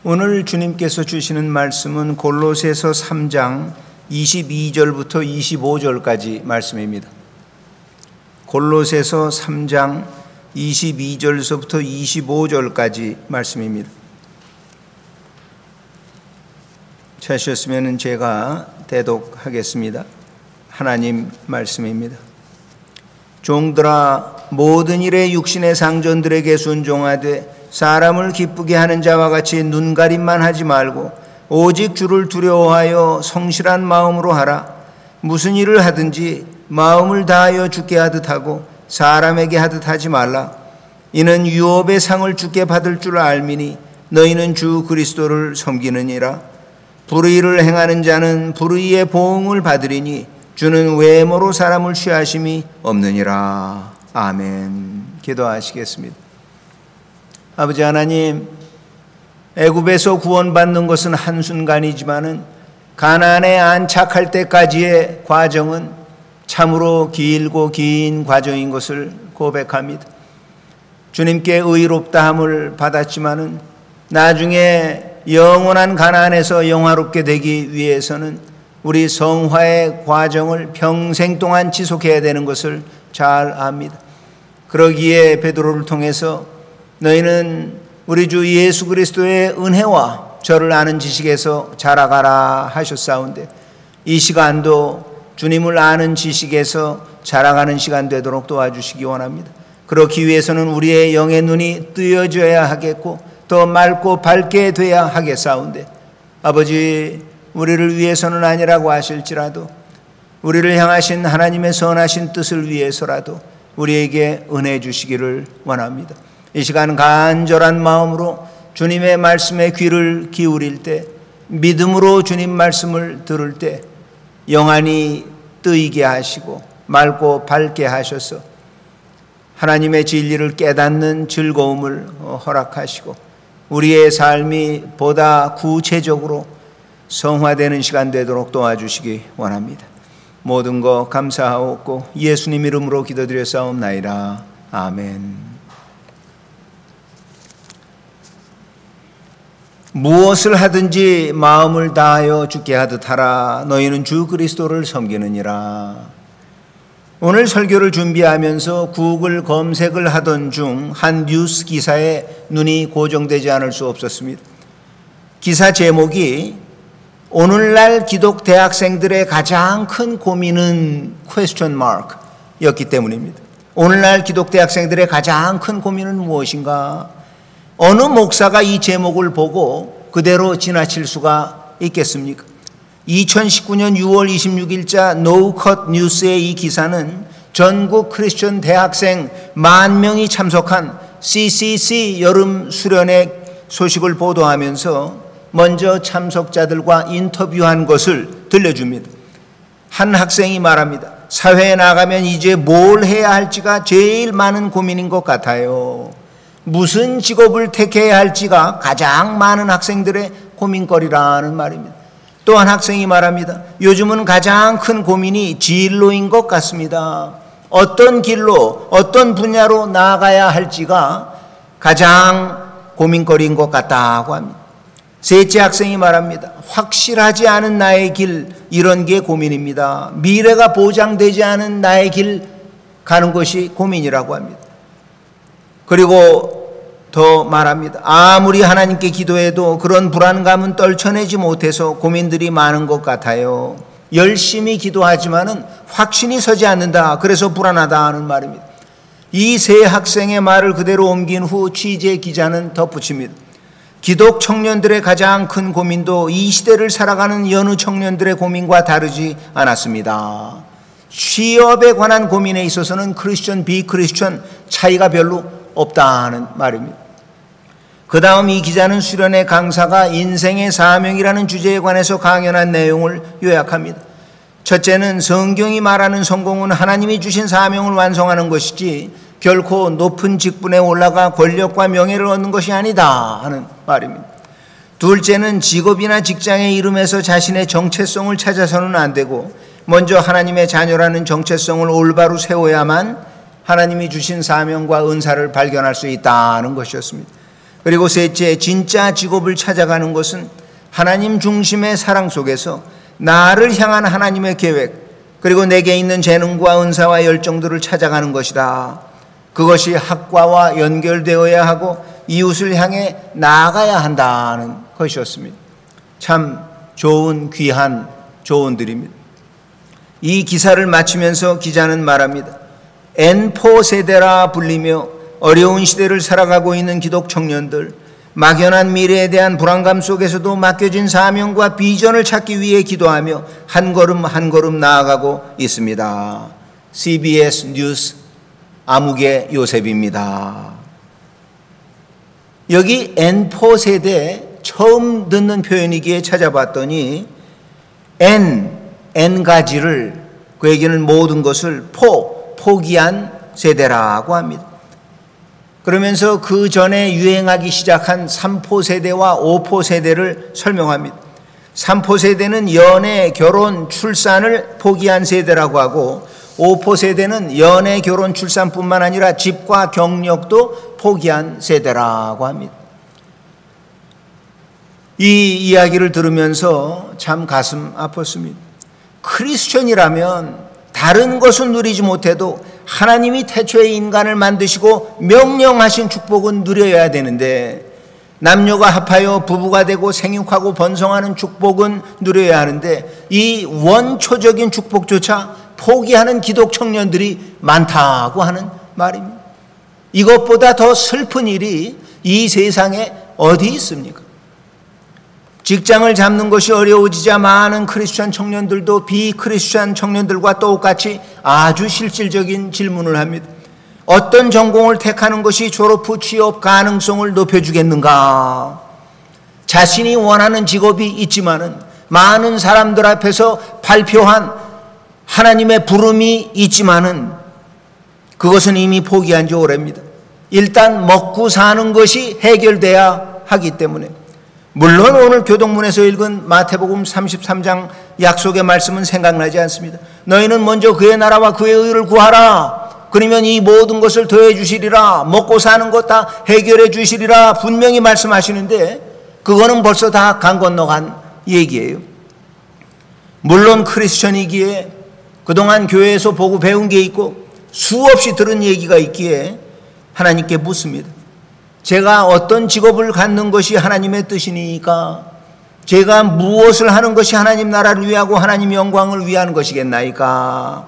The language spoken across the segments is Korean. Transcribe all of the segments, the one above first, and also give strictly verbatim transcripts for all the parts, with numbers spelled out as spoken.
오늘 주님께서 주시는 말씀은 골로새서 삼 장 이십이 절부터 이십오 절까지 말씀입니다. 골로새서 삼 장 이십이 절서부터 이십오 절까지 말씀입니다. 찾으셨으면 제가 대독하겠습니다. 하나님 말씀입니다. 종들아, 모든 일에 육신의 상전들에게 순종하되 사람을 기쁘게 하는 자와 같이 눈가림만 하지 말고 오직 주를 두려워하여 성실한 마음으로 하라. 무슨 일을 하든지 마음을 다하여 주께 하듯 하고 사람에게 하듯 하지 말라. 이는 유업의 상을 주께 받을 줄 알미니 너희는 주 그리스도를 섬기느니라. 불의를 행하는 자는 불의의 보응을 받으리니 주는 외모로 사람을 취하심이 없느니라. 아멘. 기도하시겠습니다. 아버지 하나님, 애굽에서 구원받는 것은 한순간이지만은 가나안에 안착할 때까지의 과정은 참으로 길고 긴 과정인 것을 고백합니다. 주님께 의롭다함을 받았지만은 나중에 영원한 가나안에서 영화롭게 되기 위해서는 우리 성화의 과정을 평생 동안 지속해야 되는 것을 잘 압니다. 그러기에 베드로를 통해서 너희는 우리 주 예수 그리스도의 은혜와 저를 아는 지식에서 자라가라 하셨사온데, 이 시간도 주님을 아는 지식에서 자라가는 시간 되도록 도와주시기 원합니다. 그렇기 위해서는 우리의 영의 눈이 뜨여져야 하겠고 더 맑고 밝게 돼야 하겠사온데, 아버지, 우리를 위해서는 아니라고 하실지라도 우리를 향하신 하나님의 선하신 뜻을 위해서라도 우리에게 은혜 주시기를 원합니다. 이 시간 간절한 마음으로 주님의 말씀에 귀를 기울일 때, 믿음으로 주님 말씀을 들을 때 영안이 뜨이게 하시고 맑고 밝게 하셔서 하나님의 진리를 깨닫는 즐거움을 허락하시고 우리의 삶이 보다 구체적으로 성화되는 시간 되도록 도와주시기 원합니다. 모든 거 감사하옵고 예수님 이름으로 기도드렸사옵나이다. 아멘. 무엇을 하든지 마음을 다하여 주께 하듯 하라. 너희는 주 그리스도를 섬기느니라. 오늘 설교를 준비하면서 구글 검색을 하던 중 한 뉴스 기사에 눈이 고정되지 않을 수 없었습니다. 기사 제목이 오늘날 기독 대학생들의 가장 큰 고민은 question mark 였기 때문입니다. 오늘날 기독 대학생들의 가장 큰 고민은 무엇인가? 어느 목사가 이 제목을 보고 그대로 지나칠 수가 있겠습니까? 이천십구 년 유월 이십육일자 노컷 뉴스의 이 기사는 전국 크리스천 대학생 만 명이 참석한 씨씨씨 여름 수련회 소식을 보도하면서 먼저 참석자들과 인터뷰한 것을 들려줍니다. 한 학생이 말합니다. 사회에 나가면 이제 뭘 해야 할지가 제일 많은 고민인 것 같아요. 무슨 직업을 택해야 할지가 가장 많은 학생들의 고민거리라는 말입니다. 또 한 학생이 말합니다. 요즘은 가장 큰 고민이 진로인 것 같습니다. 어떤 길로, 어떤 분야로 나아가야 할지가 가장 고민거리인 것 같다고 합니다. 셋째 학생이 말합니다. 확실하지 않은 나의 길, 이런 게 고민입니다. 미래가 보장되지 않은 나의 길 가는 것이 고민이라고 합니다. 그리고 더 말합니다. 아무리 하나님께 기도해도 그런 불안감은 떨쳐내지 못해서 고민들이 많은 것 같아요. 열심히 기도하지만은 확신이 서지 않는다. 그래서 불안하다 하는 말입니다. 이 세 학생의 말을 그대로 옮긴 후 취재 기자는 덧붙입니다. 기독 청년들의 가장 큰 고민도 이 시대를 살아가는 여느 청년들의 고민과 다르지 않았습니다. 취업에 관한 고민에 있어서는 크리스천, 비크리스천 차이가 별로 없다는 말입니다. 그 다음 이 기자는 수련회 강사가 인생의 사명이라는 주제에 관해서 강연한 내용을 요약합니다. 첫째는 성경이 말하는 성공은 하나님이 주신 사명을 완성하는 것이지 결코 높은 직분에 올라가 권력과 명예를 얻는 것이 아니다 하는 말입니다. 둘째는 직업이나 직장의 이름에서 자신의 정체성을 찾아서는 안 되고 먼저 하나님의 자녀라는 정체성을 올바로 세워야만 하나님이 주신 사명과 은사를 발견할 수 있다는 것이었습니다. 그리고 셋째, 진짜 직업을 찾아가는 것은 하나님 중심의 사랑 속에서 나를 향한 하나님의 계획, 그리고 내게 있는 재능과 은사와 열정들을 찾아가는 것이다. 그것이 학과와 연결되어야 하고 이웃을 향해 나아가야 한다는 것이었습니다. 참 좋은 귀한 조언들입니다. 이 기사를 마치면서 기자는 말합니다. 엔포 세대라 불리며 어려운 시대를 살아가고 있는 기독 청년들, 막연한 미래에 대한 불안감 속에서도 맡겨진 사명과 비전을 찾기 위해 기도하며 한 걸음 한 걸음 나아가고 있습니다. 씨비에스 뉴스 아무개 요셉입니다. 여기 엔포 세대 처음 듣는 표현이기에 찾아봤더니 N, N가지를, 그에게는 모든 것을 포, 포기한 세대라고 합니다. 그러면서 그 전에 유행하기 시작한 삼포 세대와 오포 세대를 설명합니다. 삼포 세대는 연애, 결혼, 출산을 포기한 세대라고 하고 오포 세대는 연애, 결혼, 출산뿐만 아니라 집과 경력도 포기한 세대라고 합니다. 이 이야기를 들으면서 참 가슴 아팠습니다. 크리스천이라면 다른 것은 누리지 못해도 하나님이 태초에 인간을 만드시고 명령하신 축복은 누려야 되는데, 남녀가 합하여 부부가 되고 생육하고 번성하는 축복은 누려야 하는데 이 원초적인 축복조차 포기하는 기독 청년들이 많다고 하는 말입니다. 이것보다 더 슬픈 일이 이 세상에 어디 있습니까? 직장을 잡는 것이 어려워지자 많은 크리스천 청년들도 비크리스천 청년들과 똑같이 아주 실질적인 질문을 합니다. 어떤 전공을 택하는 것이 졸업 후 취업 가능성을 높여주겠는가? 자신이 원하는 직업이 있지만은 많은 사람들 앞에서 발표한 하나님의 부름이 있지만은 그것은 이미 포기한 지 오래입니다. 일단 먹고 사는 것이 해결돼야 하기 때문에. 물론 오늘 교동문에서 읽은 마태복음 삼십삼 장 약속의 말씀은 생각나지 않습니다. 너희는 먼저 그의 나라와 그의 의를 구하라. 그러면 이 모든 것을 더해 주시리라. 먹고 사는 것 다 해결해 주시리라. 분명히 말씀하시는데 그거는 벌써 다 강 건너간 얘기예요. 물론 크리스천이기에 그동안 교회에서 보고 배운 게 있고 수없이 들은 얘기가 있기에 하나님께 묻습니다. 제가 어떤 직업을 갖는 것이 하나님의 뜻이니까? 제가 무엇을 하는 것이 하나님 나라를 위하고 하나님 영광을 위한 것이겠나이까?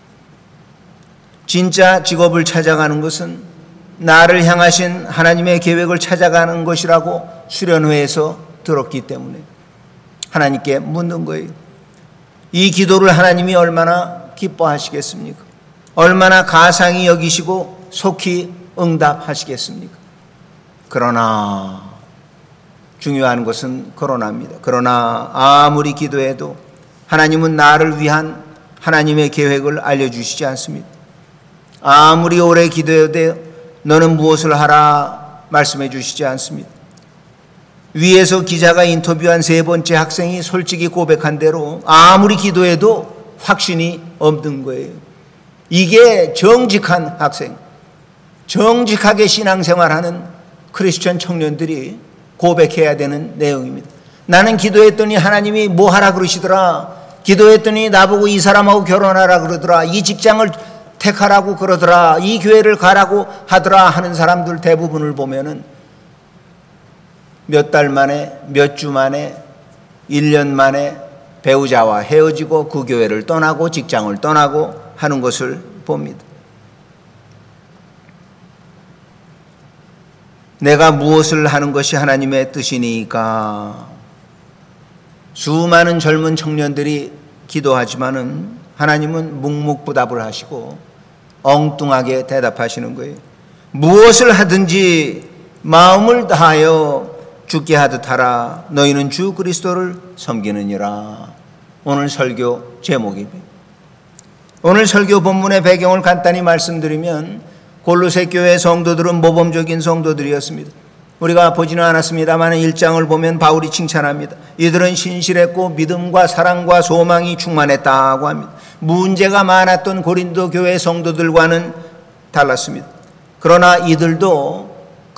진짜 직업을 찾아가는 것은 나를 향하신 하나님의 계획을 찾아가는 것이라고 수련회에서 들었기 때문에 하나님께 묻는 거예요. 이 기도를 하나님이 얼마나 기뻐하시겠습니까? 얼마나 가상히 여기시고 속히 응답하시겠습니까? 그러나 중요한 것은 그러나입니다. 그러나 아무리 기도해도 하나님은 나를 위한 하나님의 계획을 알려주시지 않습니다. 아무리 오래 기도해도 너는 무엇을 하라 말씀해 주시지 않습니다. 위에서 기자가 인터뷰한 세 번째 학생이 솔직히 고백한 대로 아무리 기도해도 확신이 없는 거예요. 이게 정직한 학생, 정직하게 신앙생활하는 크리스천 청년들이 고백해야 되는 내용입니다. 나는 기도했더니 하나님이 뭐 하라 그러시더라. 기도했더니 나보고 이 사람하고 결혼하라 그러더라. 이 직장을 택하라고 그러더라. 이 교회를 가라고 하더라 하는 사람들 대부분을 보면은 몇 달 만에, 몇 주 만에, 일 년 만에 배우자와 헤어지고 그 교회를 떠나고 직장을 떠나고 하는 것을 봅니다. 내가 무엇을 하는 것이 하나님의 뜻이니까? 수많은 젊은 청년들이 기도하지만은 하나님은 묵묵부답을 하시고 엉뚱하게 대답하시는 거예요. 무엇을 하든지 마음을 다하여 주께 하듯 하라. 너희는 주 그리스도를 섬기느니라. 오늘 설교 제목입니다. 오늘 설교 본문의 배경을 간단히 말씀드리면 골로새 교회 성도들은 모범적인 성도들이었습니다. 우리가 보지는 않았습니다만 일 장을 보면 바울이 칭찬합니다. 이들은 신실했고 믿음과 사랑과 소망이 충만했다고 합니다. 문제가 많았던 고린도 교회 성도들과는 달랐습니다. 그러나 이들도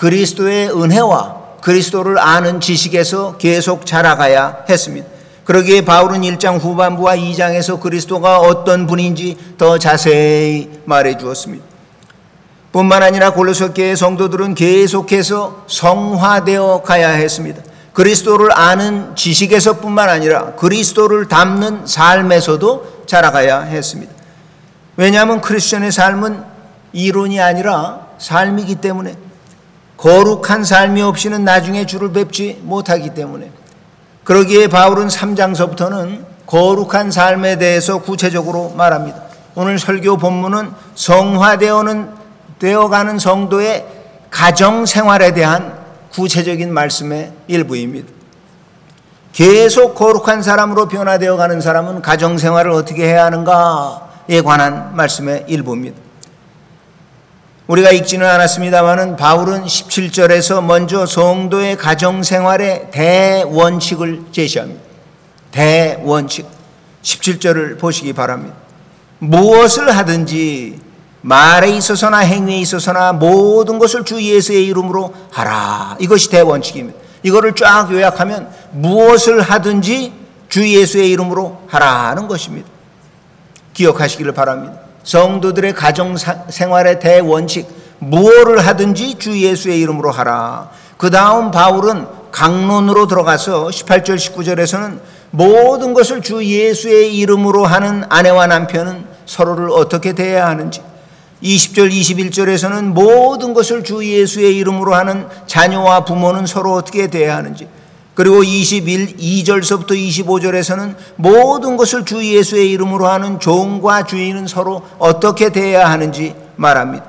그리스도의 은혜와 그리스도를 아는 지식에서 계속 자라가야 했습니다. 그러기에 바울은 일 장 후반부와 이 장에서 그리스도가 어떤 분인지 더 자세히 말해 주었습니다. 뿐만 아니라 골로새 교회 성도들은 계속해서 성화되어 가야 했습니다. 그리스도를 아는 지식에서 뿐만 아니라 그리스도를 닮는 삶에서도 자라가야 했습니다. 왜냐하면 크리스천의 삶은 이론이 아니라 삶이기 때문에, 거룩한 삶이 없이는 나중에 주를 뵙지 못하기 때문에, 그러기에 바울은 삼 장서부터는 거룩한 삶에 대해서 구체적으로 말합니다. 오늘 설교 본문은 성화되어는 되어가는 성도의 가정 생활에 대한 구체적인 말씀의 일부입니다. 계속 거룩한 사람으로 변화되어가는 사람은 가정 생활을 어떻게 해야 하는가에 관한 말씀의 일부입니다. 우리가 읽지는 않았습니다마는 바울은 십칠 절에서 먼저 성도의 가정 생활의 대원칙을 제시합니다. 대원칙. 십칠 절을 보시기 바랍니다. 무엇을 하든지 말에 있어서나 행위에 있어서나 모든 것을 주 예수의 이름으로 하라. 이것이 대원칙입니다. 이거를 쫙 요약하면 무엇을 하든지 주 예수의 이름으로 하라는 것입니다. 기억하시기를 바랍니다. 성도들의 가정 생활의 대원칙, 무엇을 하든지 주 예수의 이름으로 하라. 그 다음 바울은 강론으로 들어가서 십팔 절 십구 절에서는 모든 것을 주 예수의 이름으로 하는 아내와 남편은 서로를 어떻게 대해야 하는지, 이십 절 이십일 절에서는 모든 것을 주 예수의 이름으로 하는 자녀와 부모는 서로 어떻게 대해야 하는지, 그리고 이십이 절서부터 이십오 절에서는 모든 것을 주 예수의 이름으로 하는 종과 주인은 서로 어떻게 대해야 하는지 말합니다.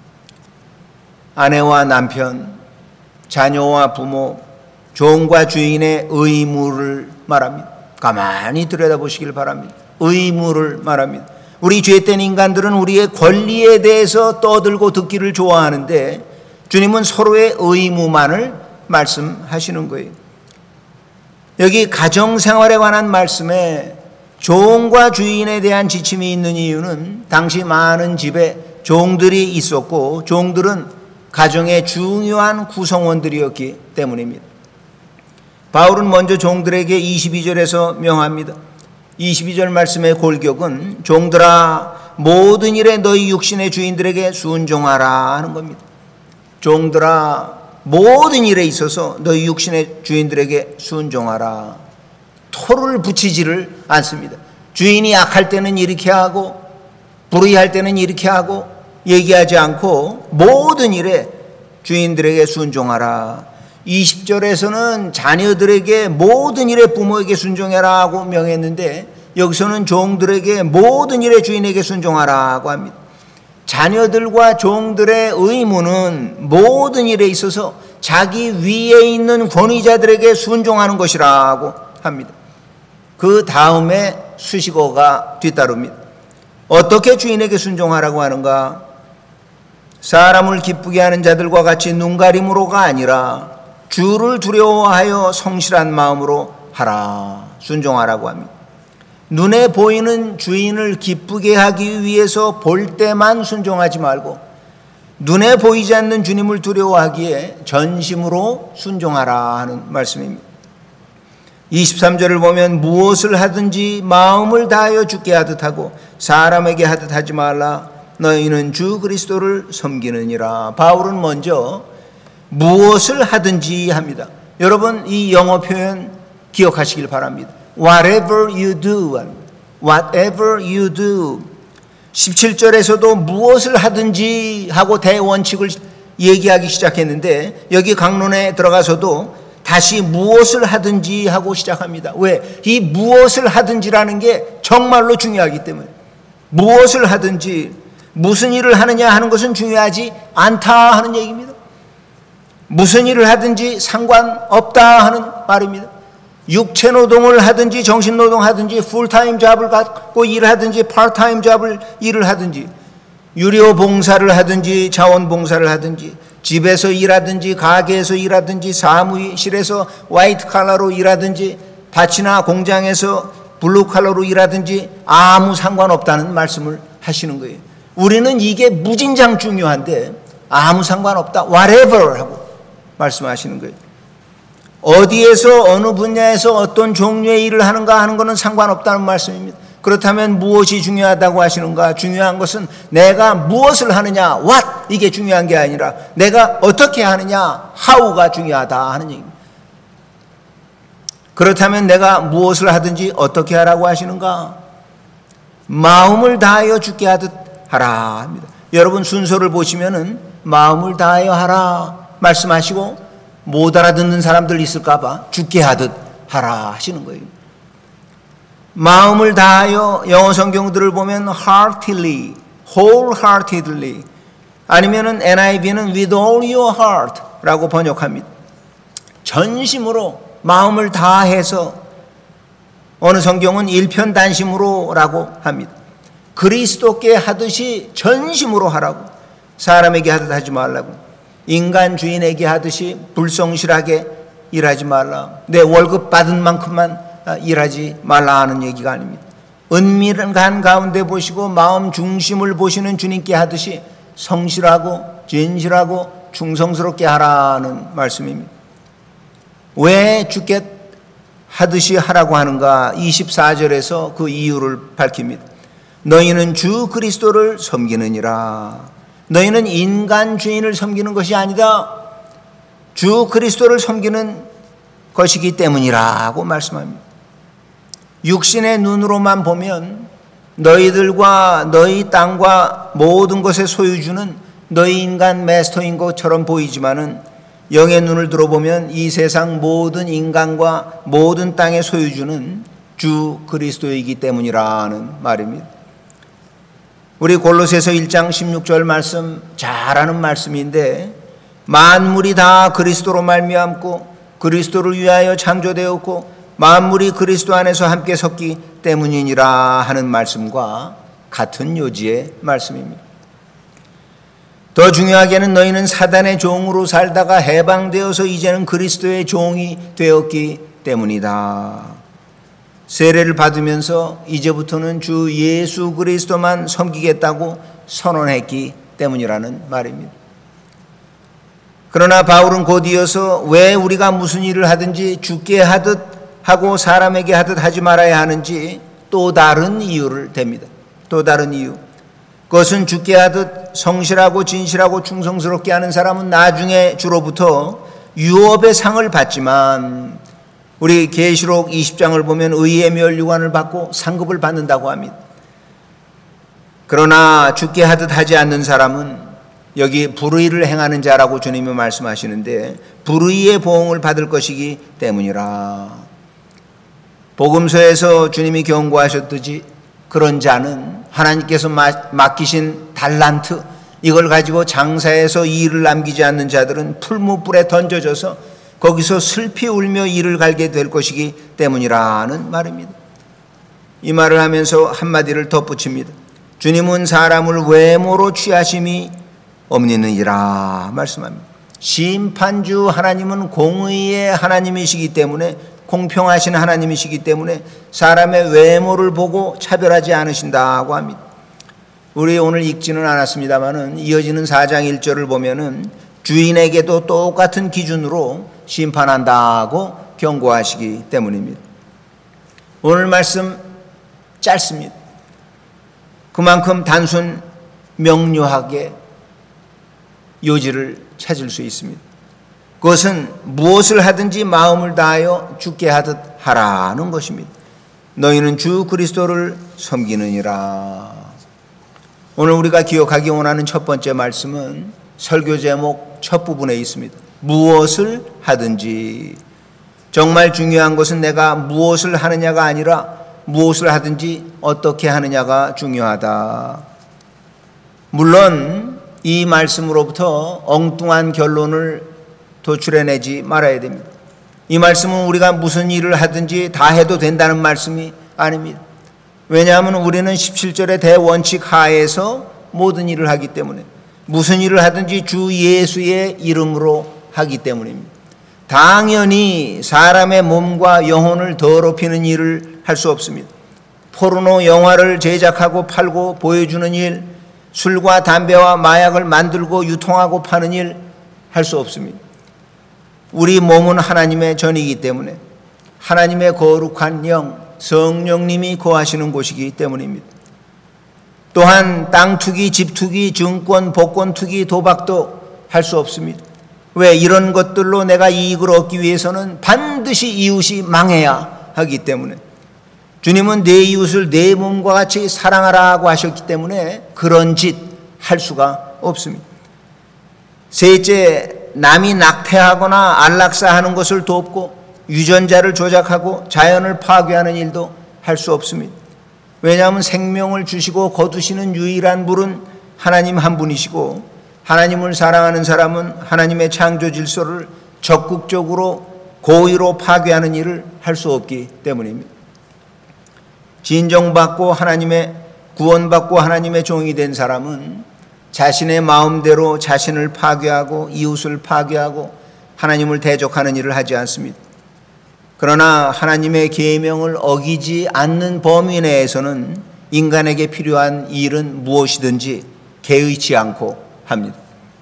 아내와 남편, 자녀와 부모, 종과 주인의 의무를 말합니다. 가만히 들여다보시길 바랍니다. 의무를 말합니다. 우리 죄된 인간들은 우리의 권리에 대해서 떠들고 듣기를 좋아하는데 주님은 서로의 의무만을 말씀하시는 거예요. 여기 가정생활에 관한 말씀에 종과 주인에 대한 지침이 있는 이유는 당시 많은 집에 종들이 있었고 종들은 가정의 중요한 구성원들이었기 때문입니다. 바울은 먼저 종들에게 이십이 절에서 명합니다. 이십이 절 말씀의 골격은 종들아 모든 일에 너희 육신의 주인들에게 순종하라 하는 겁니다. 종들아 모든 일에 있어서 너희 육신의 주인들에게 순종하라. 토를 붙이지를 않습니다. 주인이 악할 때는 이렇게 하고 불의할 때는 이렇게 하고 얘기하지 않고 모든 일에 주인들에게 순종하라. 이십 절에서는 자녀들에게 모든 일에 부모에게 순종해라 하고 명했는데 여기서는 종들에게 모든 일에 주인에게 순종하라고 합니다. 자녀들과 종들의 의무는 모든 일에 있어서 자기 위에 있는 권위자들에게 순종하는 것이라고 합니다. 그 다음에 수식어가 뒤따릅니다. 어떻게 주인에게 순종하라고 하는가? 사람을 기쁘게 하는 자들과 같이 눈가림으로가 아니라 주를 두려워하여 성실한 마음으로 하라. 순종하라고 합니다. 눈에 보이는 주인을 기쁘게 하기 위해서 볼 때만 순종하지 말고 눈에 보이지 않는 주님을 두려워하기에 전심으로 순종하라 하는 말씀입니다. 이십삼 절을 보면 무엇을 하든지 마음을 다하여 주께 하듯 하고 사람에게 하듯 하지 말라. 너희는 주 그리스도를 섬기느니라. 바울은 먼저 무엇을 하든지 합니다. 여러분 이 영어 표현 기억하시길 바랍니다. Whatever you do, whatever you do. 십칠 절에서도 무엇을 하든지 하고 대원칙을 얘기하기 시작했는데 여기 강론에 들어가서도 다시 무엇을 하든지 하고 시작합니다. 왜? 이 무엇을 하든지라는 게 정말로 중요하기 때문에. 무엇을 하든지 무슨 일을 하느냐 하는 것은 중요하지 않다 하는 얘기입니다. 무슨 일을 하든지 상관없다 하는 말입니다. 육체 노동을 하든지 정신 노동을 하든지 풀타임 잡을 갖고 일을 하든지 파트타임 잡을 일을 하든지 유료 봉사를 하든지 자원 봉사를 하든지 집에서 일하든지 가게에서 일하든지 사무실에서 화이트 칼라로 일하든지 밭이나 공장에서 블루 칼라로 일하든지 아무 상관없다는 말씀을 하시는 거예요. 우리는 이게 무진장 중요한데 아무 상관없다. whatever 하고 말씀하시는 거예요. 어디에서 어느 분야에서 어떤 종류의 일을 하는가 하는 것은 상관없다는 말씀입니다. 그렇다면 무엇이 중요하다고 하시는가? 중요한 것은 내가 무엇을 하느냐, what 이게 중요한 게 아니라 내가 어떻게 하느냐, how가 중요하다 하는 얘기입니다. 그렇다면 내가 무엇을 하든지 어떻게 하라고 하시는가? 마음을 다하여 주께 하듯 하라 합니다. 여러분 순서를 보시면은 마음을 다하여 하라 말씀하시고 못 알아듣는 사람들 있을까 봐 주께 하듯 하라 하시는 거예요. 마음을 다하여 영어 성경들을 보면 heartily, wholeheartedly 아니면은 엔 아이 브이는 with all your heart라고 번역합니다. 전심으로 마음을 다해서, 어느 성경은 일편단심으로라고 합니다. 그리스도께 하듯이 전심으로 하라고, 사람에게 하듯 하지 말라고, 인간 주인에게 하듯이 불성실하게 일하지 말라, 내 월급 받은 만큼만 일하지 말라 하는 얘기가 아닙니다. 은밀한 가운데 보시고 마음 중심을 보시는 주님께 하듯이 성실하고 진실하고 충성스럽게 하라는 말씀입니다. 왜 주께 하듯이 하라고 하는가? 이십사 절에서 그 이유를 밝힙니다. 너희는 주 그리스도를 섬기느니라. 너희는 인간 주인을 섬기는 것이 아니다, 주 그리스도를 섬기는 것이기 때문이라고 말씀합니다. 육신의 눈으로만 보면 너희들과 너희 땅과 모든 것의 소유주는 너희 인간 마스터인 것처럼 보이지만은 영의 눈을 들어보면 이 세상 모든 인간과 모든 땅의 소유주는 주 그리스도이기 때문이라는 말입니다. 우리 골로새서 일 장 십육 절 말씀 잘 아는 말씀인데, 만물이 다 그리스도로 말미암고 그리스도를 위하여 창조되었고 만물이 그리스도 안에서 함께 섰기 때문이니라 하는 말씀과 같은 요지의 말씀입니다. 더 중요하게는 너희는 사단의 종으로 살다가 해방되어서 이제는 그리스도의 종이 되었기 때문이다. 세례를 받으면서 이제부터는 주 예수 그리스도만 섬기겠다고 선언했기 때문이라는 말입니다. 그러나 바울은 곧 이어서 왜 우리가 무슨 일을 하든지 주께 하듯 하고 사람에게 하듯 하지 말아야 하는지 또 다른 이유를 댑니다. 또 다른 이유. 그것은 주께 하듯 성실하고 진실하고 충성스럽게 하는 사람은 나중에 주로부터 유업의 상을 받지만, 우리 계시록 이십 장을 보면 의의 면류관을 받고 상급을 받는다고 합니다. 그러나 주께 하듯 하지 않는 사람은 여기 불의를 행하는 자라고 주님이 말씀하시는데, 불의의 보응을 받을 것이기 때문이라. 복음서에서 주님이 경고하셨듯이 그런 자는 하나님께서 맡기신 달란트, 이걸 가지고 장사해서 일을 남기지 않는 자들은 풀무불에 던져져서 거기서 슬피 울며 이를 갈게 될 것이기 때문이라는 말입니다. 이 말을 하면서 한마디를 덧붙입니다. 주님은 사람을 외모로 취하심이 없느니라 말씀합니다. 심판주 하나님은 공의의 하나님이시기 때문에, 공평하신 하나님이시기 때문에 사람의 외모를 보고 차별하지 않으신다고 합니다. 우리 오늘 읽지는 않았습니다만은 이어지는 사 장 일 절을 보면은 주인에게도 똑같은 기준으로 심판한다고 경고하시기 때문입니다. 오늘 말씀 짧습니다. 그만큼 단순 명료하게 요지를 찾을 수 있습니다. 그것은 무엇을 하든지 마음을 다하여 주께 하듯 하라는 것입니다. 너희는 주 그리스도를 섬기느니라. 오늘 우리가 기억하기 원하는 첫 번째 말씀은 설교 제목 첫 부분에 있습니다. 무엇을 하든지. 정말 중요한 것은 내가 무엇을 하느냐가 아니라 무엇을 하든지 어떻게 하느냐가 중요하다. 물론 이 말씀으로부터 엉뚱한 결론을 도출해내지 말아야 됩니다. 이 말씀은 우리가 무슨 일을 하든지 다 해도 된다는 말씀이 아닙니다. 왜냐하면 우리는 십칠 절의 대원칙 하에서 모든 일을 하기 때문에, 무슨 일을 하든지 주 예수의 이름으로 하기 때문입니다. 당연히 사람의 몸과 영혼을 더럽히는 일을 할 수 없습니다. 포르노 영화를 제작하고 팔고 보여주는 일, 술과 담배와 마약을 만들고 유통하고 파는 일 할 수 없습니다. 우리 몸은 하나님의 전이기 때문에 하나님의 거룩한 영, 성령님이 거하시는 곳이기 때문입니다. 또한 땅 투기, 집 투기, 증권, 복권 투기, 도박도 할 수 없습니다. 왜? 이런 것들로 내가 이익을 얻기 위해서는 반드시 이웃이 망해야 하기 때문에 주님은 내 이웃을 내 몸과 같이 사랑하라고 하셨기 때문에 그런 짓 할 수가 없습니다. 셋째, 남이 낙태하거나 안락사하는 것을 돕고 유전자를 조작하고 자연을 파괴하는 일도 할 수 없습니다. 왜냐하면 생명을 주시고 거두시는 유일한 분은 하나님 한 분이시고 하나님을 사랑하는 사람은 하나님의 창조 질서를 적극적으로 고의로 파괴하는 일을 할 수 없기 때문입니다. 진정받고 하나님의 구원받고 하나님의 종이 된 사람은 자신의 마음대로 자신을 파괴하고 이웃을 파괴하고 하나님을 대적하는 일을 하지 않습니다. 그러나 하나님의 계명을 어기지 않는 범위 내에서는 인간에게 필요한 일은 무엇이든지 개의치 않고 합니다.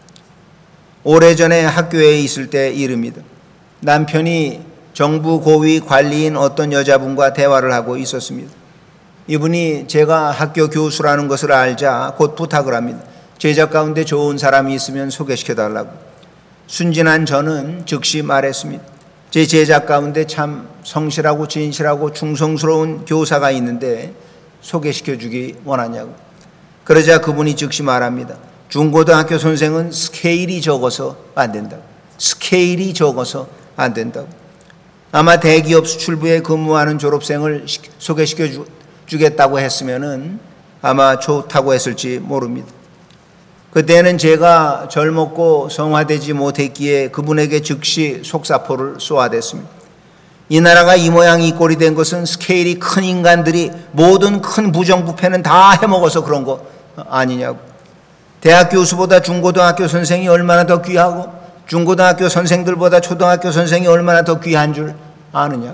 오래전에 학교에 있을 때 일입니다. 남편이 정부 고위 관리인 어떤 여자분과 대화를 하고 있었습니다. 이분이 제가 학교 교수라는 것을 알자 곧 부탁을 합니다. 제자 가운데 좋은 사람이 있으면 소개시켜달라고. 순진한 저는 즉시 말했습니다. 제 제자 가운데 참 성실하고 진실하고 충성스러운 교사가 있는데 소개시켜주기 원하냐고. 그러자 그분이 즉시 말합니다. 중고등학교 선생은 스케일이 적어서 안 된다고. 스케일이 적어서 안 된다고. 아마 대기업 수출부에 근무하는 졸업생을 소개시켜 주겠다고 했으면은 아마 좋다고 했을지 모릅니다. 그때는 제가 젊었고 성화되지 못했기에 그분에게 즉시 속사포를 쏘아댔습니다. 이 나라가 이 모양 이 꼴이 된 것은 스케일이 큰 인간들이 모든 큰 부정부패는 다 해먹어서 그런 거 아니냐고. 대학 교수보다 중고등학교 선생이 얼마나 더 귀하고 중고등학교 선생들보다 초등학교 선생이 얼마나 더 귀한 줄 아느냐고.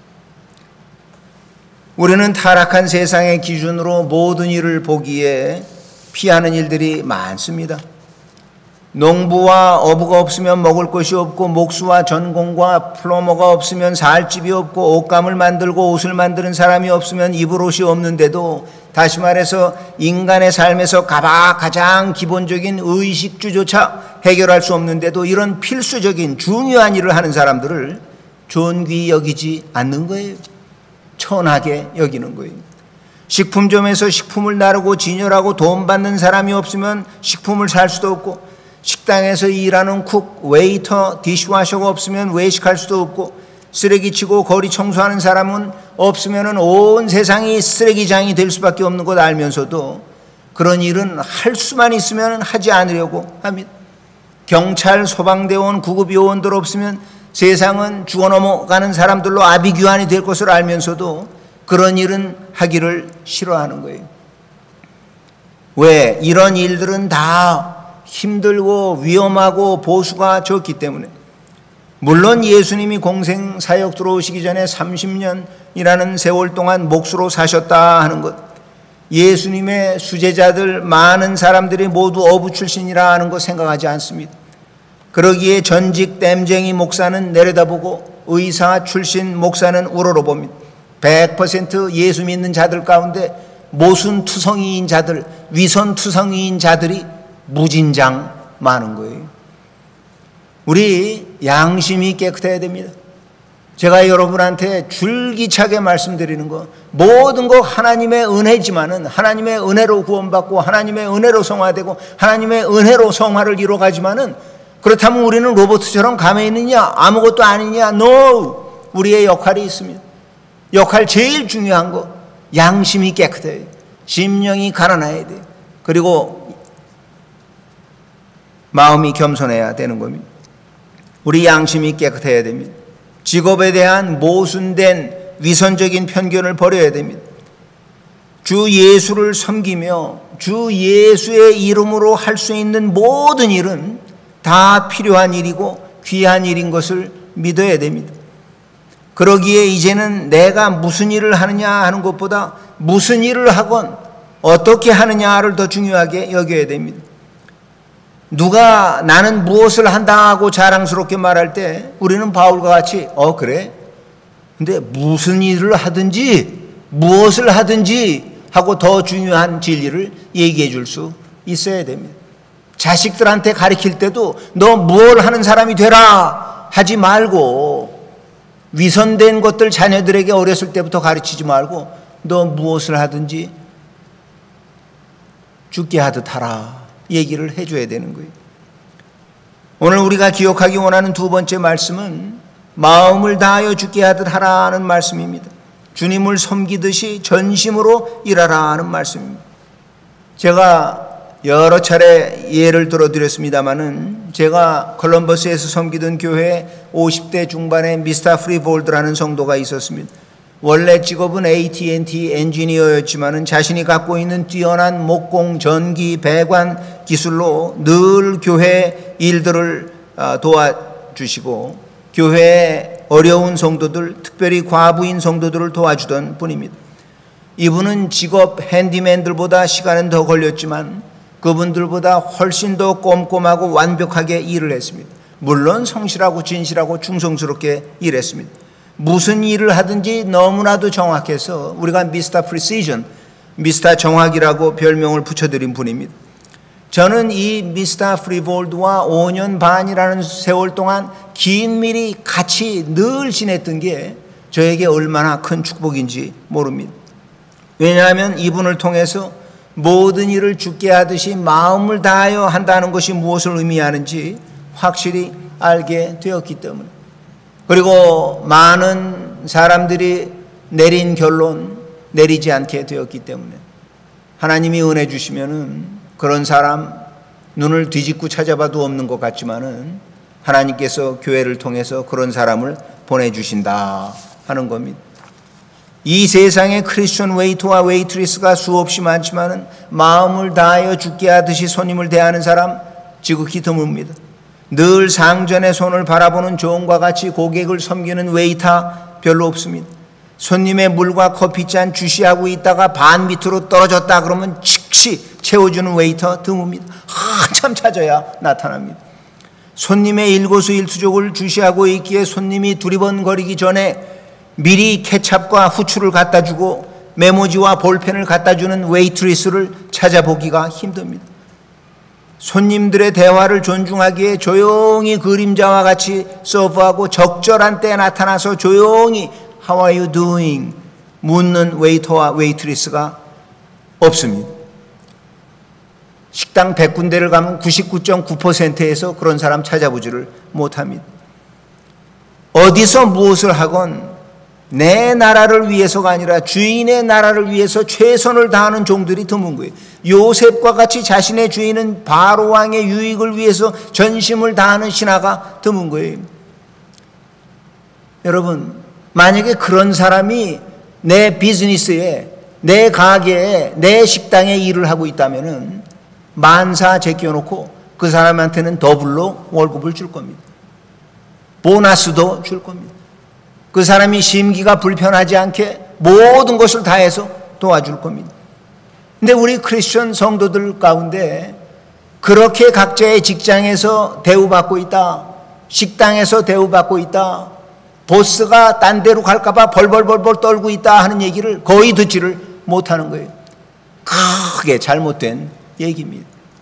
우리는 타락한 세상의 기준으로 모든 일을 보기에 피하는 일들이 많습니다. 농부와 어부가 없으면 먹을 것이 없고 목수와 전공과 플러머가 없으면 살 집이 없고 옷감을 만들고 옷을 만드는 사람이 없으면 입을 옷이 없는데도 다시 말해서 인간의 삶에서 가장 기본적인 의식주조차 해결할 수 없는데도 이런 필수적인 중요한 일을 하는 사람들을 존귀히 여기지 않는 거예요. 천하게 여기는 거예요. 식품점에서 식품을 나르고 진열하고 돈 받는 사람이 없으면 식품을 살 수도 없고 식당에서 일하는 쿡, 웨이터, 디시와셔가 없으면 외식할 수도 없고 쓰레기 치고 거리 청소하는 사람은 없으면 온 세상이 쓰레기장이 될 수밖에 없는 것 알면서도 그런 일은 할 수만 있으면 하지 않으려고 합니다. 경찰, 소방대원, 구급요원들 없으면 세상은 죽어 넘어가는 사람들로 아비규환이 될 것을 알면서도 그런 일은 하기를 싫어하는 거예요. 왜? 이런 일들은 다 힘들고 위험하고 보수가 적기 때문에. 물론 예수님이 공생 사역 들어오시기 전에 삼십 년이라는 세월 동안 목수로 사셨다 하는 것, 예수님의 수제자들 많은 사람들이 모두 어부 출신이라 하는 것 생각하지 않습니다. 그러기에 전직 땜쟁이 목사는 내려다보고 의사 출신 목사는 우러러봅니다. 백 퍼센트 예수 믿는 자들 가운데 모순투성이인 자들, 위선투성이인 자들이 무진장 많은 거예요. 우리 양심이 깨끗해야 됩니다. 제가 여러분한테 줄기차게 말씀드리는 거, 모든 거 하나님의 은혜지만은 하나님의 은혜로 구원받고 하나님의 은혜로 성화되고 하나님의 은혜로 성화를 이뤄가지만은, 그렇다면 우리는 로봇처럼 감에 있느냐? 아무것도 아니냐? No! 우리의 역할이 있습니다. 역할 제일 중요한 거, 양심이 깨끗해야 돼요. 심령이 가난해야 돼요. 그리고 마음이 겸손해야 되는 겁니다. 우리 양심이 깨끗해야 됩니다. 직업에 대한 모순된 위선적인 편견을 버려야 됩니다. 주 예수를 섬기며 주 예수의 이름으로 할 수 있는 모든 일은 다 필요한 일이고 귀한 일인 것을 믿어야 됩니다. 그러기에 이제는 내가 무슨 일을 하느냐 하는 것보다 무슨 일을 하건 어떻게 하느냐를 더 중요하게 여겨야 됩니다. 누가 나는 무엇을 한다고 자랑스럽게 말할 때 우리는 바울과 같이 어 그래? 근데 무슨 일을 하든지 무엇을 하든지 하고 더 중요한 진리를 얘기해 줄 수 있어야 됩니다. 자식들한테 가르칠 때도 너 무엇을 하는 사람이 되라 하지 말고, 위선된 것들 자녀들에게 어렸을 때부터 가르치지 말고 너 무엇을 하든지 죽게 하듯 하라 얘기를 해줘야 되는 거예요. 오늘 우리가 기억하기 원하는 두 번째 말씀은 마음을 다하여 죽게 하듯 하라는 말씀입니다. 주님을 섬기듯이 전심으로 일하라는 말씀입니다. 제가 여러 차례 예를 들어드렸습니다마는 제가 콜럼버스에서 섬기던 교회에 오십 대 중반의 미스터 프리볼드라는 성도가 있었습니다. 원래 직업은 에이티 앤 티 엔지니어였지만 자신이 갖고 있는 뛰어난 목공, 전기, 배관 기술로 늘 교회 일들을 도와주시고 교회의 어려운 성도들, 특별히 과부인 성도들을 도와주던 분입니다. 이분은 직업 핸디맨들보다 시간은 더 걸렸지만 그분들보다 훨씬 더 꼼꼼하고 완벽하게 일을 했습니다. 물론 성실하고 진실하고 충성스럽게 일했습니다. 무슨 일을 하든지 너무나도 정확해서 우리가 미스터 프리시전, 미스터 정확이라고 별명을 붙여드린 분입니다. 저는 이 미스터 프리볼드와 오 년 반이라는 세월 동안 긴밀히 같이 늘 지냈던 게 저에게 얼마나 큰 축복인지 모릅니다. 왜냐하면 이분을 통해서 모든 일을 주께 하듯이 마음을 다하여 한다는 것이 무엇을 의미하는지 확실히 알게 되었기 때문에, 그리고 많은 사람들이 내린 결론 내리지 않게 되었기 때문에 하나님이 은혜 주시면은 그런 사람 눈을 뒤집고 찾아봐도 없는 것 같지만은 하나님께서 교회를 통해서 그런 사람을 보내주신다 하는 겁니다. 이 세상에 크리스천 웨이터와 웨이트리스가 수없이 많지만은 마음을 다하여 죽게 하듯이 손님을 대하는 사람 지극히 드뭅니다. 늘 상전의 손을 바라보는 종과 같이 고객을 섬기는 웨이터 별로 없습니다. 손님의 물과 커피잔 주시하고 있다가 반 밑으로 떨어졌다 그러면 즉시 채워주는 웨이터 드뭅니다. 한참 찾아야 나타납니다. 손님의 일거수일투족을 주시하고 있기에 손님이 두리번거리기 전에 미리 케찹과 후추를 갖다 주고 메모지와 볼펜을 갖다 주는 웨이트리스를 찾아보기가 힘듭니다. 손님들의 대화를 존중하기에 조용히 그림자와 같이 서브하고 적절한 때에 나타나서 조용히 How are you doing? 묻는 웨이터와 웨이트리스가 없습니다. 식당 백 군데를 가면 구십구 점 구 퍼센트에서 그런 사람 찾아보지를 못합니다. 어디서 무엇을 하건 내 나라를 위해서가 아니라 주인의 나라를 위해서 최선을 다하는 종들이 드문 거예요. 요셉과 같이 자신의 주인은 바로 왕의 유익을 위해서 전심을 다하는 신하가 드문 거예요. 여러분, 만약에 그런 사람이 내 비즈니스에, 내 가게에, 내 식당에 일을 하고 있다면은 만사 제껴놓고 그 사람한테는 더블로 월급을 줄 겁니다. 보너스도 줄 겁니다. 그 사람이 심기가 불편하지 않게 모든 것을 다해서 도와줄 겁니다. 근데 우리 크리스천 성도들 가운데 그렇게 각자의 직장에서 대우받고 있다, 식당에서 대우받고 있다, 보스가 딴 데로 갈까봐 벌벌벌벌 떨고 있다 하는 얘기를 거의 듣지를 못하는 거예요. 크게 잘못된 얘기입니다.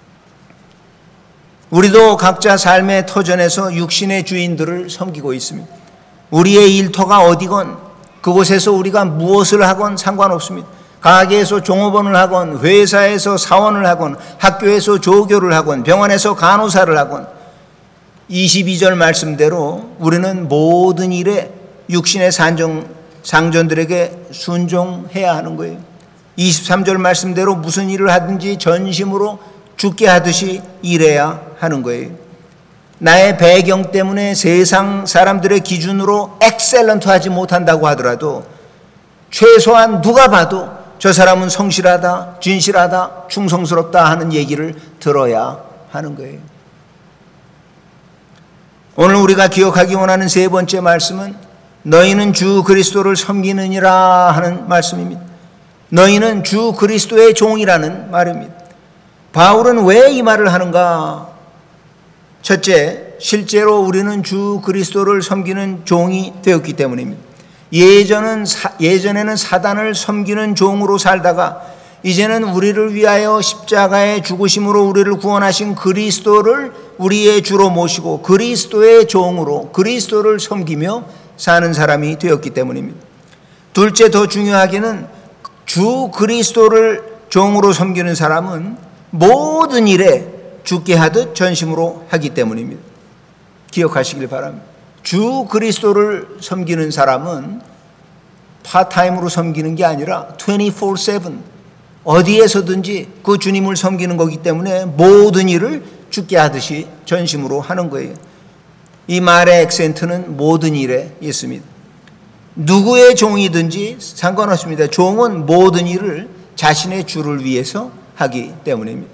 우리도 각자 삶의 터전에서 육신의 주인들을 섬기고 있습니다. 우리의 일터가 어디건 그곳에서 우리가 무엇을 하건 상관없습니다. 가게에서 종업원을 하건, 회사에서 사원을 하건, 학교에서 조교를 하건, 병원에서 간호사를 하건, 이십이 절 말씀대로 우리는 모든 일에 육신의 산정, 상전들에게 순종해야 하는 거예요. 이십삼 절 말씀대로 무슨 일을 하든지 전심으로 죽게 하듯이 일해야 하는 거예요. 나의 배경 때문에 세상 사람들의 기준으로 엑셀런트 하지 못한다고 하더라도 최소한 누가 봐도 저 사람은 성실하다, 진실하다, 충성스럽다 하는 얘기를 들어야 하는 거예요. 오늘 우리가 기억하기 원하는 세 번째 말씀은 너희는 주 그리스도를 섬기느니라 하는 말씀입니다. 너희는 주 그리스도의 종이라는 말입니다. 바울은 왜 이 말을 하는가? 첫째, 실제로 우리는 주 그리스도를 섬기는 종이 되었기 때문입니다. 예전은 사, 예전에는 사단을 섬기는 종으로 살다가 이제는 우리를 위하여 십자가의 죽으심으로 우리를 구원하신 그리스도를 우리의 주로 모시고 그리스도의 종으로 그리스도를 섬기며 사는 사람이 되었기 때문입니다. 둘째, 더 중요하게는 주 그리스도를 종으로 섬기는 사람은 모든 일에 주께 하듯 전심으로 하기 때문입니다. 기억하시길 바랍니다. 주 그리스도를 섬기는 사람은 파타임으로 섬기는 게 아니라 이십사 세븐 어디에서든지 그 주님을 섬기는 거기 때문에 모든 일을 주께 하듯이 전심으로 하는 거예요. 이 말의 액센트는 모든 일에 있습니다. 누구의 종이든지 상관없습니다. 종은 모든 일을 자신의 주를 위해서 하기 때문입니다.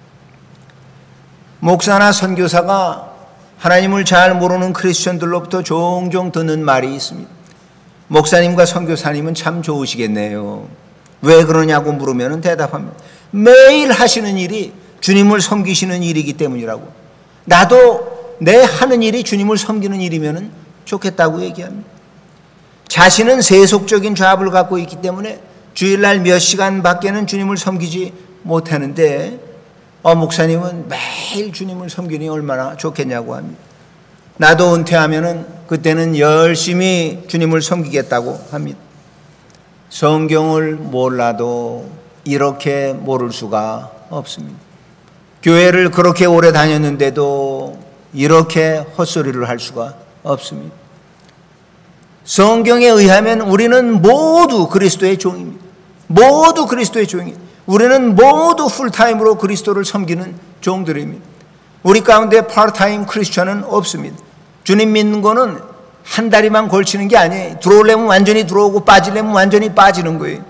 목사나 선교사가 하나님을 잘 모르는 크리스천들로부터 종종 듣는 말이 있습니다. 목사님과 선교사님은 참 좋으시겠네요. 왜 그러냐고 물으면 대답합니다. 매일 하시는 일이 주님을 섬기시는 일이기 때문이라고. 나도 내 하는 일이 주님을 섬기는 일이면 좋겠다고 얘기합니다. 자신은 세속적인 잡을 갖고 있기 때문에 주일날 몇 시간밖에는 주님을 섬기지 못하는데 어, 목사님은 매일 주님을 섬기니 얼마나 좋겠냐고 합니다. 나도 은퇴하면은 그때는 열심히 주님을 섬기겠다고 합니다. 성경을 몰라도 이렇게 모를 수가 없습니다. 교회를 그렇게 오래 다녔는데도 이렇게 헛소리를 할 수가 없습니다. 성경에 의하면 우리는 모두 그리스도의 종입니다. 모두 그리스도의 종입니다. 우리는 모두 풀타임으로 그리스도를 섬기는 종들입니다. 우리 가운데 파트타임 크리스천은 없습니다. 주님 믿는 거는 한 다리만 걸치는 게 아니에요. 들어오려면 완전히 들어오고 빠지려면 완전히 빠지는 거예요.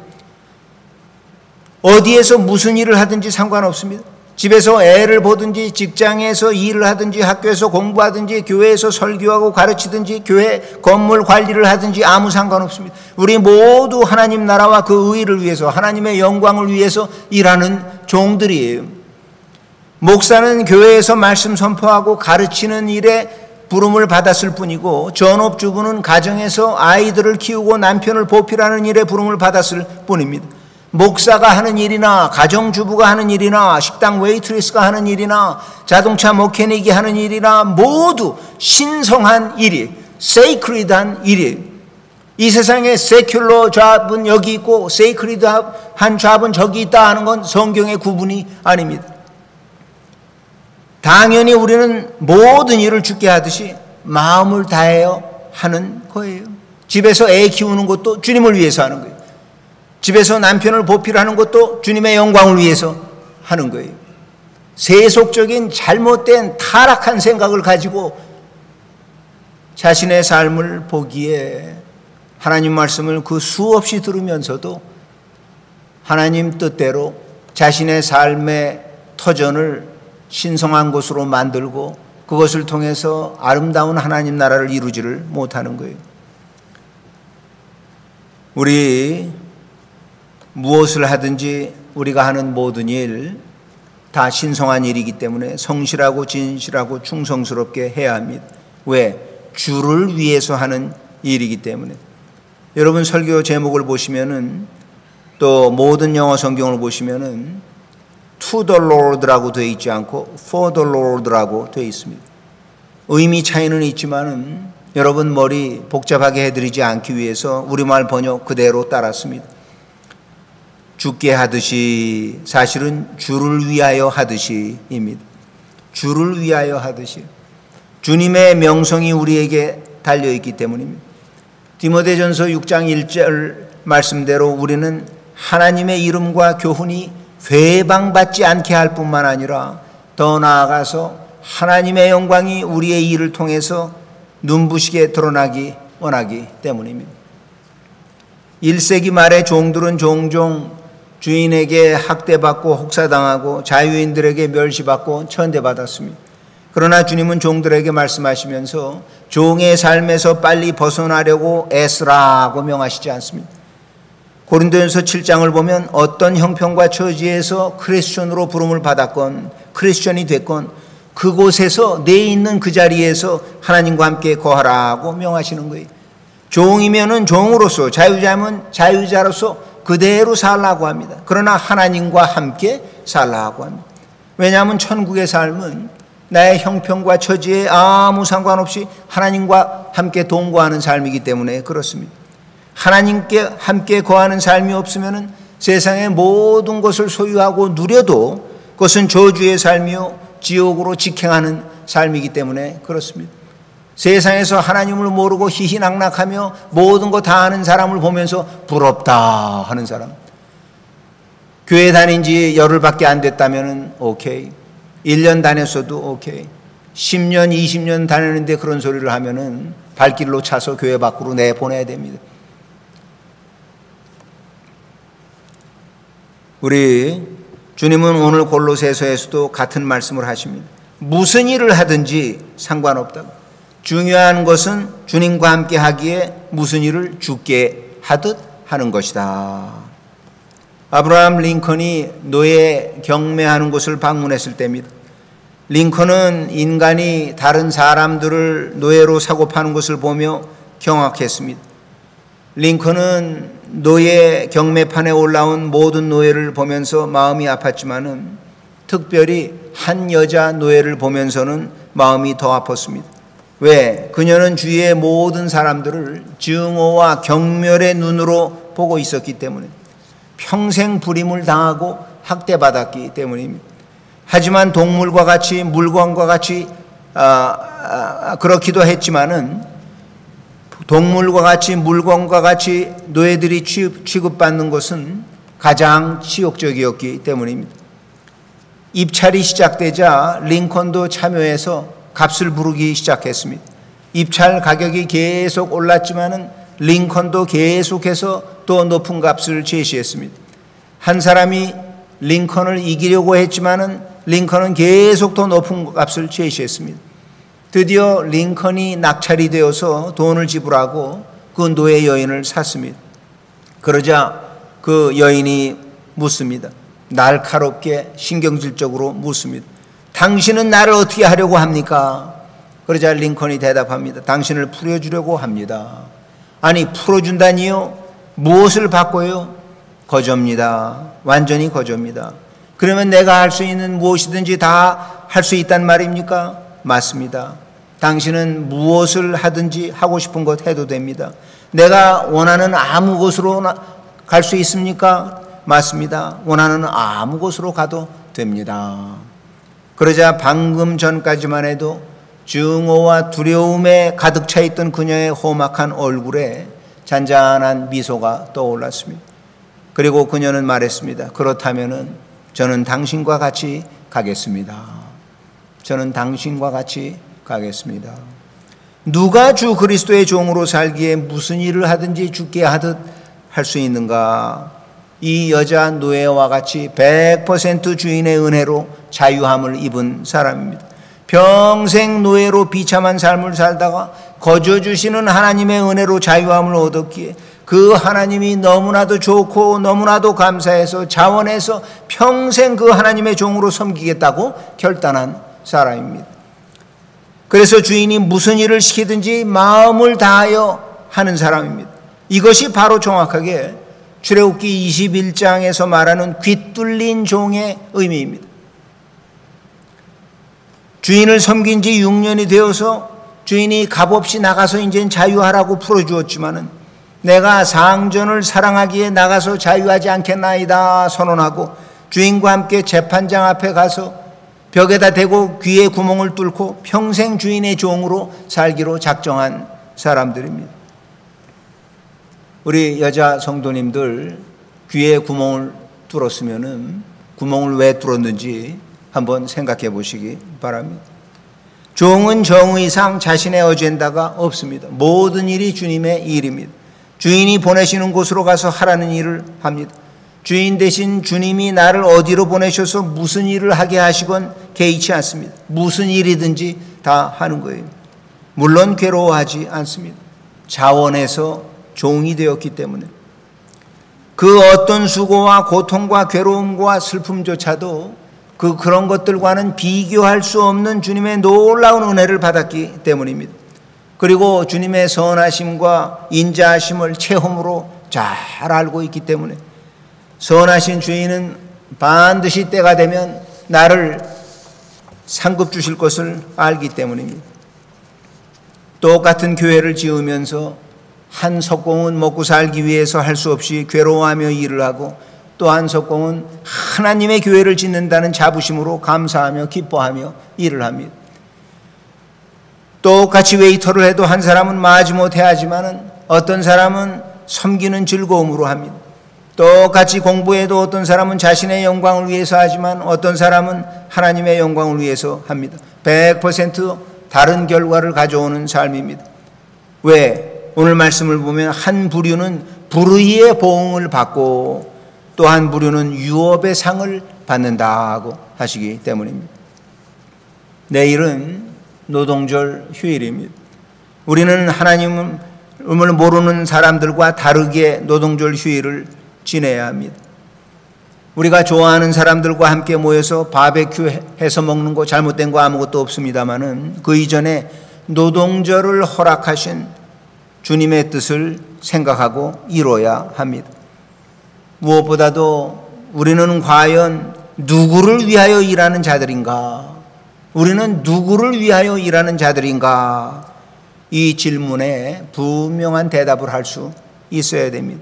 어디에서 무슨 일을 하든지 상관없습니다. 집에서 애를 보든지 직장에서 일을 하든지 학교에서 공부하든지 교회에서 설교하고 가르치든지 교회 건물 관리를 하든지 아무 상관없습니다. 우리 모두 하나님 나라와 그 의를 위해서 하나님의 영광을 위해서 일하는 종들이에요. 목사는 교회에서 말씀 선포하고 가르치는 일에 부름을 받았을 뿐이고 전업주부는 가정에서 아이들을 키우고 남편을 보필하는 일에 부름을 받았을 뿐입니다. 목사가 하는 일이나 가정주부가 하는 일이나 식당 웨이트리스가 하는 일이나 자동차 머케닉이 하는 일이나 모두 신성한 일이 세이크리드한 일이에요. 이 세상에 세큘러 잡은 여기 있고 세이크리드한 잡은 저기 있다 하는 건 성경의 구분이 아닙니다. 당연히 우리는 모든 일을 주께 하듯이 마음을 다하여 하는 거예요. 집에서 애 키우는 것도 주님을 위해서 하는 거예요. 집에서 남편을 보필하는 것도 주님의 영광을 위해서 하는 거예요. 세속적인 잘못된 타락한 생각을 가지고 자신의 삶을 보기에 하나님 말씀을 그 수없이 들으면서도 하나님 뜻대로 자신의 삶의 터전을 신성한 곳으로 만들고 그것을 통해서 아름다운 하나님 나라를 이루지를 못하는 거예요. 우리 무엇을 하든지 우리가 하는 모든 일 다 신성한 일이기 때문에 성실하고 진실하고 충성스럽게 해야 합니다. 왜? 주를 위해서 하는 일이기 때문에. 여러분 설교 제목을 보시면은 또 모든 영어 성경을 보시면은 to the Lord라고 되어 있지 않고 for the Lord라고 되어 있습니다. 의미 차이는 있지만은 여러분 머리 복잡하게 해드리지 않기 위해서 우리말 번역 그대로 따랐습니다. 주께 하듯이, 사실은 주를 위하여 하듯이입니다. 주를 위하여 하듯이. 주님의 명성이 우리에게 달려있기 때문입니다. 디모데전서 육 장 일 절 말씀대로 우리는 하나님의 이름과 교훈이 회방받지 않게 할 뿐만 아니라 더 나아가서 하나님의 영광이 우리의 일을 통해서 눈부시게 드러나기 원하기 때문입니다. 일 세기 말에 종들은 종종 주인에게 학대받고 혹사당하고 자유인들에게 멸시받고 천대받았습니다. 그러나 주님은 종들에게 말씀하시면서 종의 삶에서 빨리 벗어나려고 애쓰라고 명하시지 않습니다. 고린도전서 칠 장을 보면 어떤 형편과 처지에서 크리스천으로 부름을 받았건 크리스천이 됐건 그곳에서 내 있는 그 자리에서 하나님과 함께 거하라고 명하시는 거예요. 종이면은 종으로서, 자유자면 자유자로서 그대로 살라고 합니다. 그러나 하나님과 함께 살라고 합니다. 왜냐하면 천국의 삶은 나의 형편과 처지에 아무 상관없이 하나님과 함께 동거하는 삶이기 때문에 그렇습니다. 하나님께 함께 거하는 삶이 없으면 세상의 모든 것을 소유하고 누려도 그것은 저주의 삶이요 지옥으로 직행하는 삶이기 때문에 그렇습니다. 세상에서 하나님을 모르고 희희낙낙하며 모든 거 다 하는 사람을 보면서 부럽다 하는 사람, 교회 다닌 지 열흘밖에 안 됐다면 오케이, 일 년 다녔어도 오케이, 십 년 이십 년 다녔는데 그런 소리를 하면은 발길로 차서 교회 밖으로 내보내야 됩니다. 우리 주님은 오늘 골로새서에서도 같은 말씀을 하십니다. 무슨 일을 하든지 상관없다고. 중요한 것은 주님과 함께 하기에 무슨 일을 주께 하듯 하는 것이다. 아브라함 링컨이 노예 경매하는 곳을 방문했을 때입니다. 링컨은 인간이 다른 사람들을 노예로 사고 파는 것을 보며 경악했습니다. 링컨은 노예 경매판에 올라온 모든 노예를 보면서 마음이 아팠지만은 특별히 한 여자 노예를 보면서는 마음이 더 아팠습니다. 왜? 그녀는 주위의 모든 사람들을 증오와 경멸의 눈으로 보고 있었기 때문에, 평생 불임을 당하고 학대받았기 때문입니다. 하지만 동물과 같이 물건과 같이 아, 아, 그렇기도 했지만은 동물과 같이 물건과 같이 노예들이 취급, 취급받는 것은 가장 치욕적이었기 때문입니다. 입찰이 시작되자 링컨도 참여해서 값을 부르기 시작했습니다. 입찰 가격이 계속 올랐지만은 링컨도 계속해서 더 높은 값을 제시했습니다. 한 사람이 링컨을 이기려고 했지만은 링컨은 계속 더 높은 값을 제시했습니다. 드디어 링컨이 낙찰이 되어서 돈을 지불하고 그 노예 여인을 샀습니다. 그러자 그 여인이 묻습니다. 날카롭게 신경질적으로 묻습니다. 당신은 나를 어떻게 하려고 합니까? 그러자 링컨이 대답합니다. 당신을 풀어주려고 합니다. 아니, 풀어준다니요? 무엇을 바꿔요? 거저입니다. 완전히 거저입니다. 그러면 내가 할 수 있는 무엇이든지 다 할 수 있단 말입니까? 맞습니다. 당신은 무엇을 하든지 하고 싶은 것 해도 됩니다. 내가 원하는 아무 곳으로 갈 수 있습니까? 맞습니다. 원하는 아무 곳으로 가도 됩니다. 그러자 방금 전까지만 해도 증오와 두려움에 가득 차 있던 그녀의 험악한 얼굴에 잔잔한 미소가 떠올랐습니다. 그리고 그녀는 말했습니다. 그렇다면은 저는 당신과 같이 가겠습니다. 저는 당신과 같이 가겠습니다. 누가 주 그리스도의 종으로 살기에 무슨 일을 하든지 주께 하듯 할 수 있는가? 이 여자 노예와 같이 백 퍼센트 주인의 은혜로 자유함을 입은 사람입니다. 평생 노예로 비참한 삶을 살다가 거저 주시는 하나님의 은혜로 자유함을 얻었기에 그 하나님이 너무나도 좋고 너무나도 감사해서 자원해서 평생 그 하나님의 종으로 섬기겠다고 결단한 사람입니다. 그래서 주인이 무슨 일을 시키든지 마음을 다하여 하는 사람입니다. 이것이 바로 정확하게 출애굽기 이십일 장에서 말하는 귀뚫린 종의 의미입니다. 주인을 섬긴 지 육 년이 되어서 주인이 값없이 나가서 이제는 자유하라고 풀어주었지만은 내가 상전을 사랑하기에 나가서 자유하지 않겠나이다 선언하고 주인과 함께 재판장 앞에 가서 벽에다 대고 귀에 구멍을 뚫고 평생 주인의 종으로 살기로 작정한 사람들입니다. 우리 여자 성도님들 귀에 구멍을 뚫었으면은 구멍을 왜 뚫었는지 한번 생각해 보시기 바랍니다. 종은 정의상 자신의 어젠다가 없습니다. 모든 일이 주님의 일입니다. 주인이 보내시는 곳으로 가서 하라는 일을 합니다. 주인 대신 주님이 나를 어디로 보내셔서 무슨 일을 하게 하시건 개의치 않습니다. 무슨 일이든지 다 하는 거예요. 물론 괴로워하지 않습니다. 자원해서 종이 되었기 때문에 그 어떤 수고와 고통과 괴로움과 슬픔조차도 그 그런 것들과는 비교할 수 없는 주님의 놀라운 은혜를 받았기 때문입니다. 그리고 주님의 선하심과 인자하심을 체험으로 잘 알고 있기 때문에 선하신 주인은 반드시 때가 되면 나를 상급 주실 것을 알기 때문입니다. 똑같은 교회를 지으면서 한 석공은 먹고 살기 위해서 할 수 없이 괴로워하며 일을 하고, 또 한 석공은 하나님의 교회를 짓는다는 자부심으로 감사하며 기뻐하며 일을 합니다. 똑같이 웨이터를 해도 한 사람은 마지못해 하지만은 어떤 사람은 섬기는 즐거움으로 합니다. 똑같이 공부해도 어떤 사람은 자신의 영광을 위해서 하지만 어떤 사람은 하나님의 영광을 위해서 합니다. 백 퍼센트 다른 결과를 가져오는 삶입니다. 왜? 오늘 말씀을 보면 한 부류는 불의의 보응을 받고 또 한 부류는 유업의 상을 받는다고 하시기 때문입니다. 내일은 노동절 휴일입니다. 우리는 하나님을 모르는 사람들과 다르게 노동절 휴일을 지내야 합니다. 우리가 좋아하는 사람들과 함께 모여서 바베큐 해서 먹는 거 잘못된 거 아무것도 없습니다만은 그 이전에 노동절을 허락하신 주님의 뜻을 생각하고 이뤄야 합니다. 무엇보다도 우리는 과연 누구를 위하여 일하는 자들인가? 우리는 누구를 위하여 일하는 자들인가? 이 질문에 분명한 대답을 할 수 있어야 됩니다.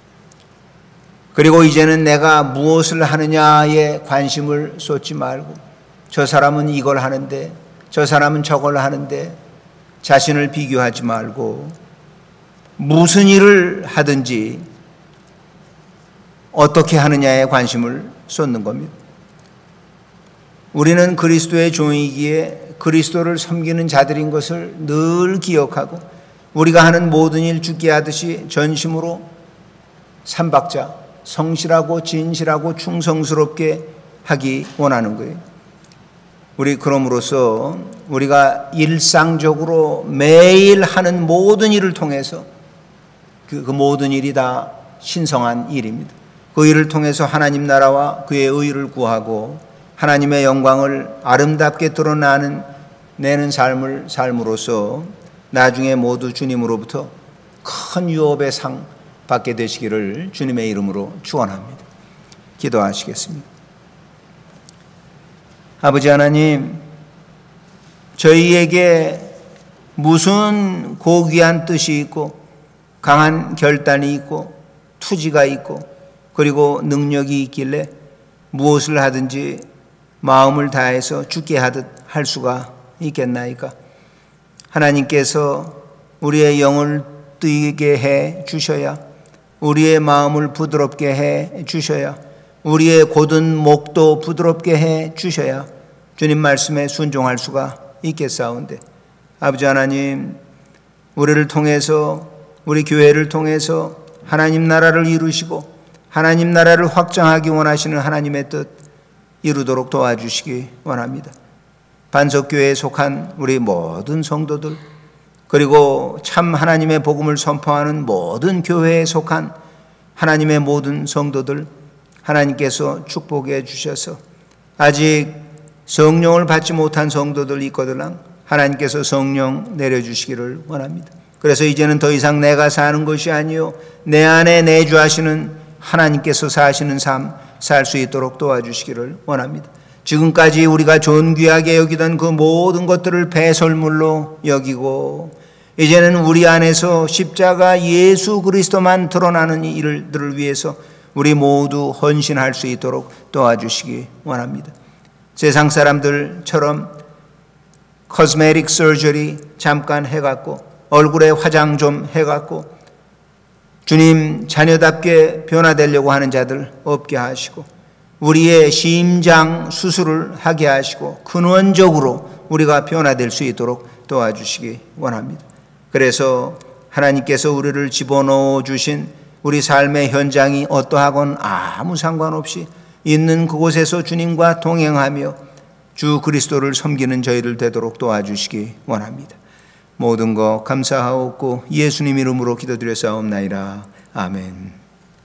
그리고 이제는 내가 무엇을 하느냐에 관심을 쏟지 말고 저 사람은 이걸 하는데 저 사람은 저걸 하는데 자신을 비교하지 말고 무슨 일을 하든지 어떻게 하느냐에 관심을 쏟는 겁니다. 우리는 그리스도의 종이기에 그리스도를 섬기는 자들인 것을 늘 기억하고 우리가 하는 모든 일 주께 하듯이 전심으로 삼박자 성실하고 진실하고 충성스럽게 하기 원하는 거예요. 우리 그럼으로써 우리가 일상적으로 매일 하는 모든 일을 통해서 그, 그 모든 일이 다 신성한 일입니다. 그 일을 통해서 하나님 나라와 그의 의를 구하고 하나님의 영광을 아름답게 드러나는 내는 삶을 삶으로써 나중에 모두 주님으로부터 큰 유업의 상 받게 되시기를 주님의 이름으로 축원합니다. 기도하시겠습니다. 아버지 하나님, 저희에게 무슨 고귀한 뜻이 있고 강한 결단이 있고 투지가 있고 그리고 능력이 있길래 무엇을 하든지 마음을 다해서 주께 하듯 할 수가 있겠나이까? 하나님께서 우리의 영을 뛰게 해 주셔야, 우리의 마음을 부드럽게 해 주셔야, 우리의 곧은 목도 부드럽게 해 주셔야 주님 말씀에 순종할 수가 있겠사온데, 아버지 하나님, 우리를 통해서 우리 교회를 통해서 하나님 나라를 이루시고 하나님 나라를 확장하기 원하시는 하나님의 뜻 이루도록 도와주시기 원합니다. 반석교회에 속한 우리 모든 성도들, 그리고 참 하나님의 복음을 선포하는 모든 교회에 속한 하나님의 모든 성도들, 하나님께서 축복해 주셔서 아직 성령을 받지 못한 성도들 있거들랑 하나님께서 성령 내려주시기를 원합니다. 그래서 이제는 더 이상 내가 사는 것이 아니요 내 안에 내주하시는 하나님께서 사시는 삶 살 수 있도록 도와주시기를 원합니다. 지금까지 우리가 존귀하게 여기던 그 모든 것들을 배설물로 여기고 이제는 우리 안에서 십자가 예수 그리스도만 드러나는 일들을 위해서 우리 모두 헌신할 수 있도록 도와주시기 원합니다. 세상 사람들처럼 코스메틱 서저리 잠깐 해갖고 얼굴에 화장 좀 해갖고 주님 자녀답게 변화되려고 하는 자들 없게 하시고 우리의 심장 수술을 하게 하시고 근원적으로 우리가 변화될 수 있도록 도와주시기 원합니다. 그래서 하나님께서 우리를 집어넣어 주신 우리 삶의 현장이 어떠하건 아무 상관없이 있는 그곳에서 주님과 동행하며 주 그리스도를 섬기는 저희를 되도록 도와주시기 원합니다. 모든 것 감사하옵고 예수님 이름으로 기도드려 싸움나이다. 아멘.